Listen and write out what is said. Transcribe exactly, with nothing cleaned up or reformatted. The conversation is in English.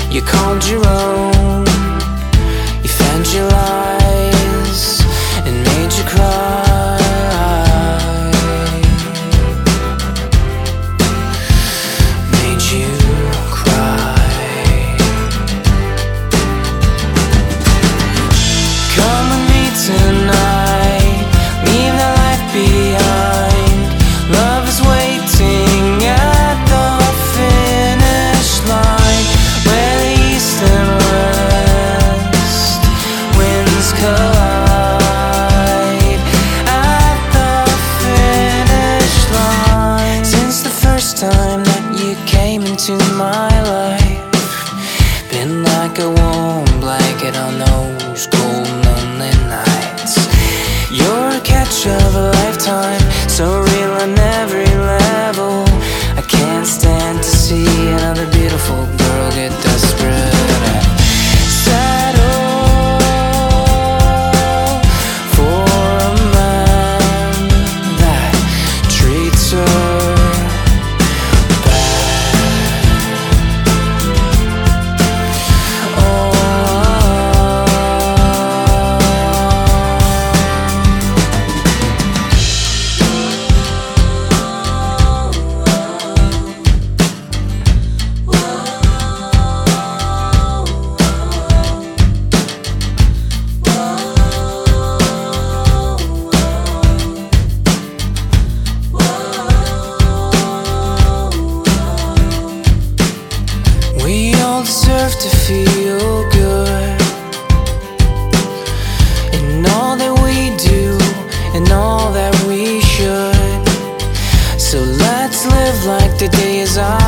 you called your own. You found your lies and made you cry. Made you cry. Come with me tonight, leave the life behind. Love is waiting at the finish line, where the east and west winds collide. At the finish line. Since the first time that you came into my life, been like a warm blanket on those cold lonely nights. You're a catch of a lifetime, so real on every level. I can't stand to see another beautiful girl get desperate and settle for a man that treats her we all deserve to feel good in all that we do and all that we should. So let's live like the day is ours.